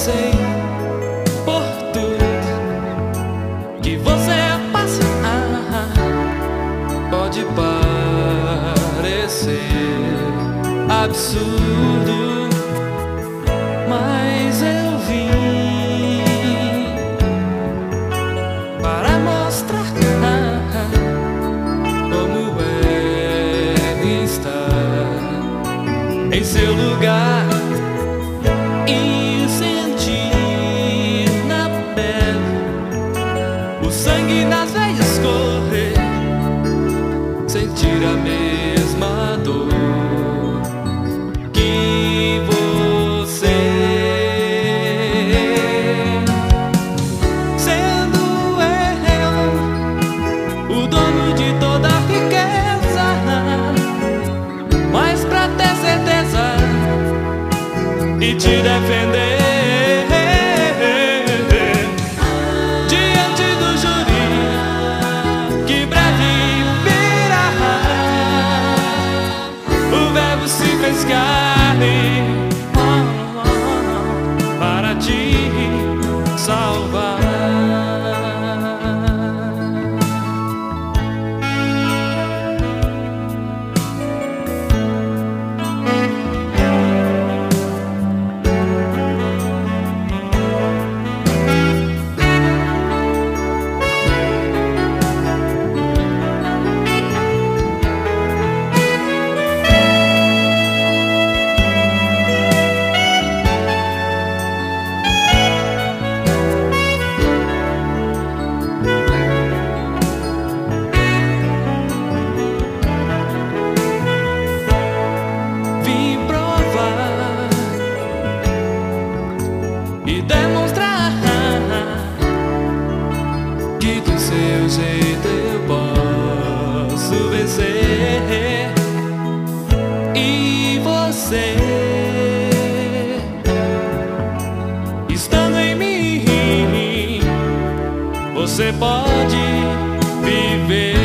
sei por tudo que você passa. Pode parecer absurdo, mas eu vim para mostrar como é estar em seu lugar e sentir na pele o sangue nas veias correr, sentir a mesma dor que você, sendo eu o dono de toda a riqueza, mas pra ter certeza e te defender diante do júri que breve virá, o verbo se fez carne para te salvar. E demonstrar que do seu jeito eu posso vencer. E você, estando em mim, você pode viver.